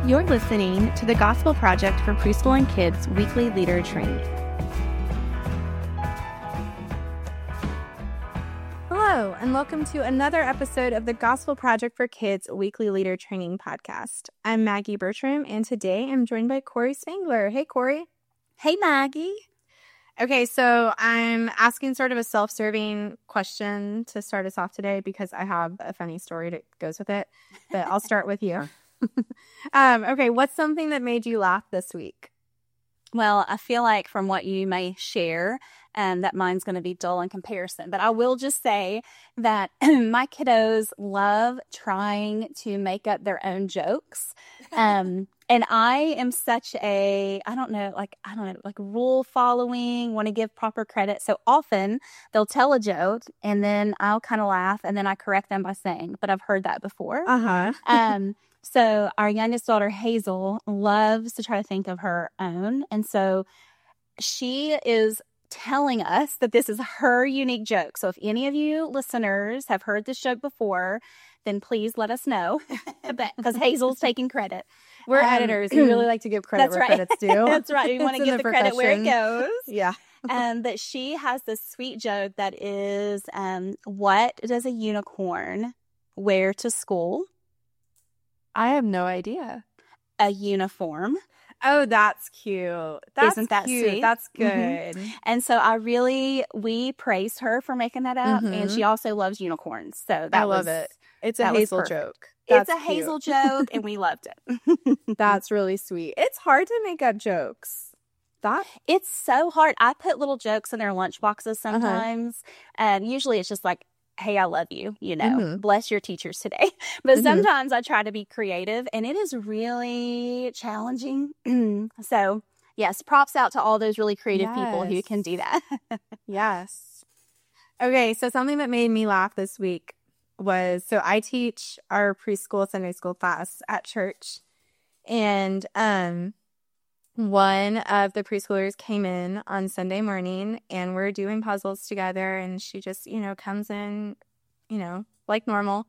You're listening to the Gospel Project for Preschool and Kids weekly leader training. Hello, and welcome to another episode of the Gospel Project for Kids weekly leader training podcast. I'm Maggie Bertram, and today I'm joined by Corey Spangler. Hey, Corey. Hey, Maggie. Okay, so I'm asking sort of a self-serving question to start us off today because I have a funny story that goes with it, but I'll start with you. Okay, what's something that made you laugh this week? Well, I feel like from what you may share, that mine's going to be dull in comparison. But I will just say that my kiddos love trying to make up their own jokes. And I am such a, rule following, want to give proper credit. So often they'll tell a joke and then I'll kind of laugh and then I correct them by saying, but I've heard that before. So our youngest daughter, Hazel, loves to try to think of her own. And so she is telling us that this is her unique joke. So if any of you listeners have heard this joke before, then please let us know because Hazel's taking credit. We're editors. We really like to give credit where credit's due. That's right. We want to give the credit where it goes. Yeah. But she has this sweet joke that is, what does a unicorn wear to school? I have no idea. A uniform. Oh, that's cute. Isn't that cute? Sweet? That's good. Mm-hmm. And so we praised her for making that up, and she also loves unicorns. So I love it. It's a Hazel joke. It's a Hazel joke, and we loved it. That's really sweet. It's hard to make up jokes. It's so hard. I put little jokes in their lunch boxes sometimes, and usually it's just like, hey, I love you, bless your teachers today. But sometimes I try to be creative, and it is really challenging. So, yes, props out to all those really creative people who can do that. Yes. Okay, so something that made me laugh this week was, so I teach our preschool Sunday school class at church, and one of the preschoolers came in on Sunday morning and we're doing puzzles together, and she just, comes in, like normal.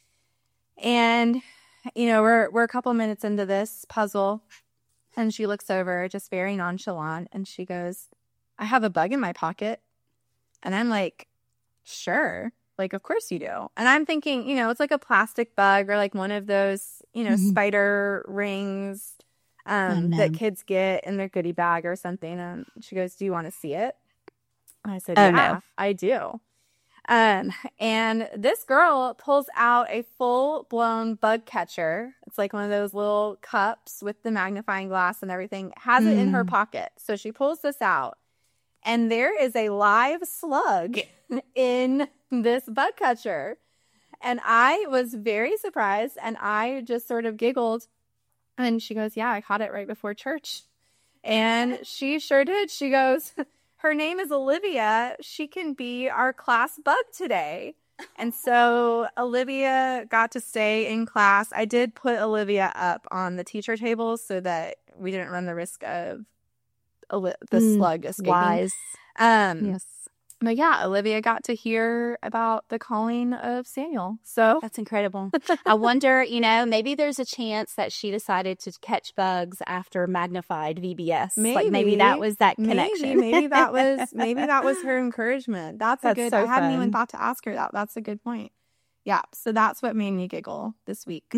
And, we're a couple minutes into this puzzle and she looks over just very nonchalant and she goes, I have a bug in my pocket. And I'm like, sure. Like, of course you do. And I'm thinking, it's like a plastic bug or like one of those, spider rings that kids get in their goodie bag or something. And she goes, do you want to see it? And I said, no, I do. And this girl pulls out a full-blown bug catcher. It's like one of those little cups with the magnifying glass and everything. Has it in her pocket. So she pulls this out. And there is a live slug in this bug catcher. And I was very surprised. And I just sort of giggled. And she goes, yeah, I caught it right before church. And she sure did. She goes, her name is Olivia. She can be our class bug today. And so Olivia got to stay in class. I did put Olivia up on the teacher table so that we didn't run the risk of the slug escaping. Wise. Yes. But yeah, Olivia got to hear about the calling of Samuel. So that's incredible. I wonder, maybe there's a chance that she decided to catch bugs after magnified VBS. Maybe that was that connection. Maybe that was her encouragement. That's a good. So I hadn't fun. even thought to ask her that. That's a good point. Yeah. So that's what made me giggle this week.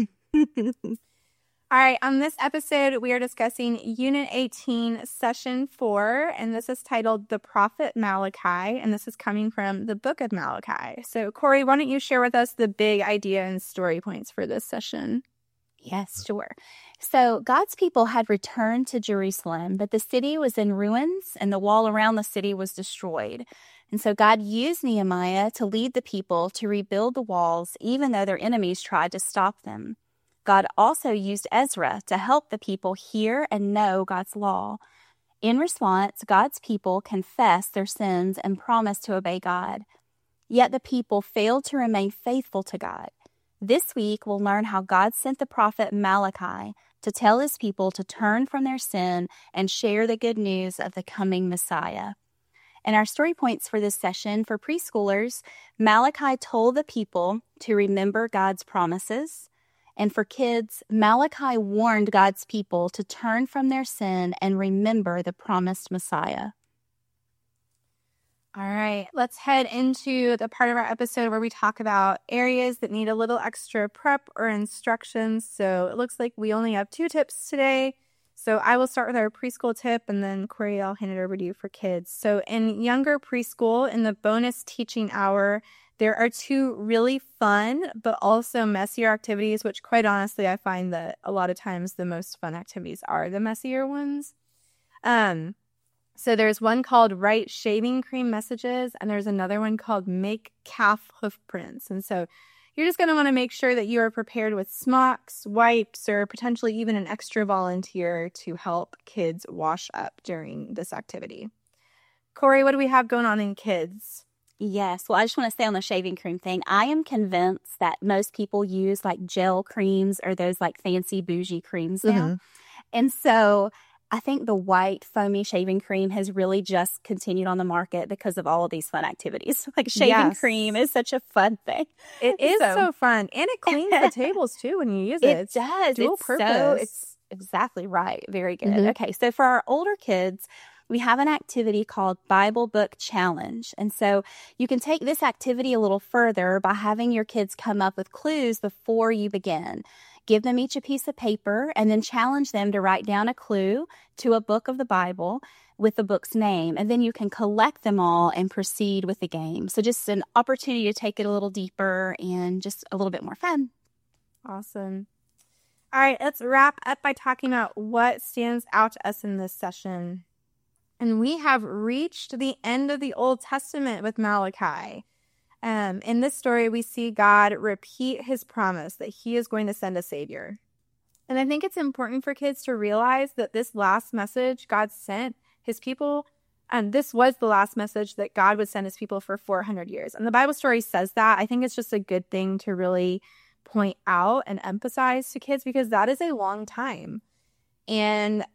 All right, on this episode, we are discussing Unit 18, Session 4, and this is titled The Prophet Malachi, and this is coming from the book of Malachi. So, Corey, why don't you share with us the big idea and story points for this session? Yes, sure. So, God's people had returned to Jerusalem, but the city was in ruins, and the wall around the city was destroyed. And so God used Nehemiah to lead the people to rebuild the walls, even though their enemies tried to stop them. God also used Ezra to help the people hear and know God's law. In response, God's people confessed their sins and promised to obey God. Yet the people failed to remain faithful to God. This week, we'll learn how God sent the prophet Malachi to tell his people to turn from their sin and share the good news of the coming Messiah. And our story points for this session for preschoolers, Malachi told the people to remember God's promises. And for kids, Malachi warned God's people to turn from their sin and remember the promised Messiah. All right, let's head into the part of our episode where we talk about areas that need a little extra prep or instructions. So it looks like we only have 2 tips today. So I will start with our preschool tip, and then Corey, I'll hand it over to you for kids. So in younger preschool, in the bonus teaching hour, there are 2 really fun but also messier activities, which quite honestly, I find that a lot of times the most fun activities are the messier ones. So there's one called Write Shaving Cream Messages, and there's another one called Make Calf Hoof Prints. And so you're just going to want to make sure that you are prepared with smocks, wipes, or potentially even an extra volunteer to help kids wash up during this activity. Corey, what do we have going on in kids? Yes. Well, I just want to say on the shaving cream thing, I am convinced that most people use like gel creams or those like fancy bougie creams now. And so I think the white foamy shaving cream has really just continued on the market because of all of these fun activities. Like shaving cream is such a fun thing. It is so fun. And it cleans the tables too when you use it. It does. Dual purpose. It's exactly right. Very good. Okay. So for our older kids, we have an activity called Bible Book Challenge. And so you can take this activity a little further by having your kids come up with clues before you begin. Give them each a piece of paper and then challenge them to write down a clue to a book of the Bible with the book's name. And then you can collect them all and proceed with the game. So just an opportunity to take it a little deeper and just a little bit more fun. Awesome. All right, let's wrap up by talking about what stands out to us in this session. And we have reached the end of the Old Testament with Malachi. In this story, we see God repeat his promise that he is going to send a savior. And I think it's important for kids to realize that this last message God sent his people, and this was the last message that God would send his people for 400 years. And the Bible story says that. I think it's just a good thing to really point out and emphasize to kids because that is a long time. And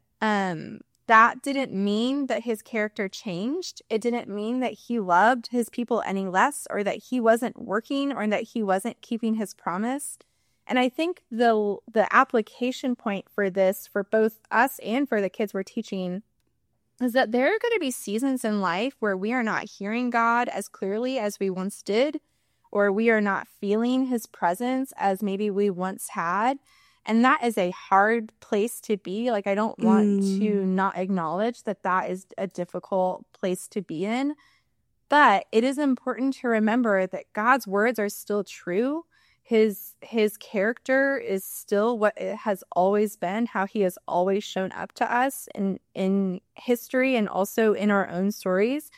that didn't mean that his character changed. It didn't mean that he loved his people any less or that he wasn't working or that he wasn't keeping his promise. And I think the application point for this, for both us and for the kids we're teaching, is that there are going to be seasons in life where we are not hearing God as clearly as we once did, or we are not feeling his presence as maybe we once had. And that is a hard place to be. Like, I don't want to not acknowledge that that is a difficult place to be in. But it is important to remember that God's words are still true. His character is still what it has always been, how he has always shown up to us in history and also in our own stories.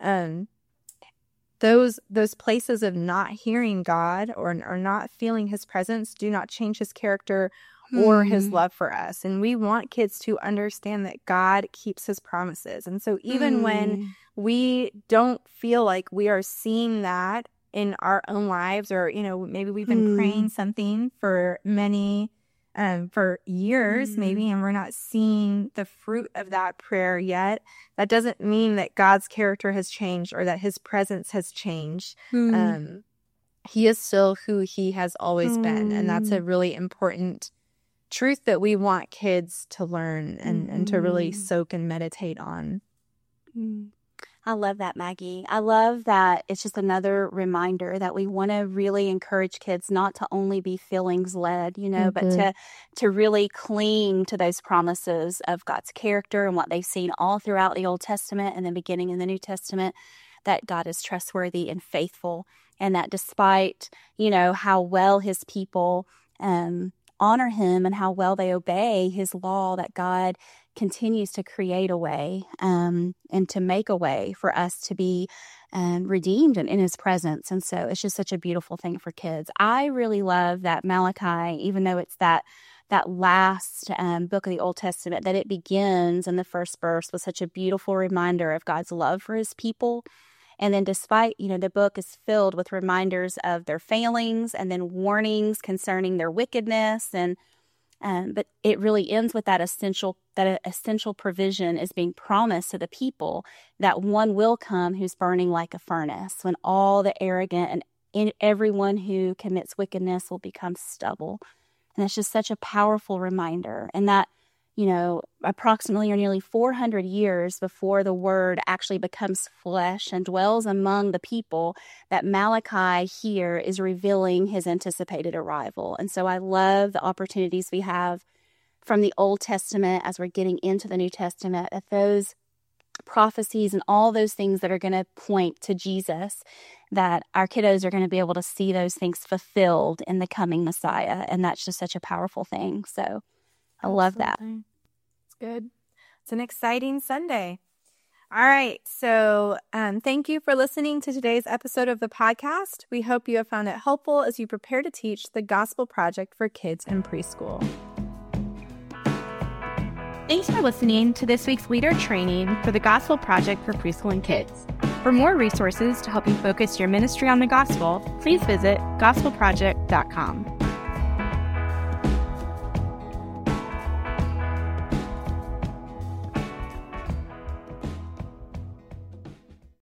Those places of not hearing God or not feeling his presence do not change his character or his love for us. And we want kids to understand that God keeps his promises. And so even when we don't feel like we are seeing that in our own lives, or, you know, maybe we've been praying something for for years maybe, and we're not seeing the fruit of that prayer yet, that doesn't mean that God's character has changed or that his presence has changed. He is still who he has always been. And that's a really important truth that we want kids to learn and to really soak and meditate on. I love that, Maggie. I love that it's just another reminder that we want to really encourage kids not to only be feelings led, you know, but to really cling to those promises of God's character and what they've seen all throughout the Old Testament and then beginning in the New Testament, that God is trustworthy and faithful, and that despite, you know, how well his people honor him and how well they obey his law, that God continues to create a way and to make a way for us to be redeemed and in his presence. And so it's just such a beautiful thing for kids. I really love that Malachi, even though it's that last book of the Old Testament, that it begins in the first verse with such a beautiful reminder of God's love for his people. And then despite, you know, the book is filled with reminders of their failings and then warnings concerning their wickedness. But it really ends with that essential provision is being promised to the people, that one will come who's burning like a furnace, when all the arrogant and everyone who commits wickedness will become stubble. And it's just such a powerful reminder. And that, approximately or nearly 400 years before the Word actually becomes flesh and dwells among the people, that Malachi here is revealing his anticipated arrival. And so I love the opportunities we have from the Old Testament as we're getting into the New Testament, that those prophecies and all those things that are going to point to Jesus, that our kiddos are going to be able to see those things fulfilled in the coming Messiah. And that's just such a powerful thing. So I love that. It's good. It's an exciting Sunday. All right. So thank you for listening to today's episode of the podcast. We hope you have found it helpful as you prepare to teach the Gospel Project for kids in preschool. Thanks for listening to this week's leader training for the Gospel Project for Preschool and Kids. For more resources to help you focus your ministry on the gospel, please visit gospelproject.com.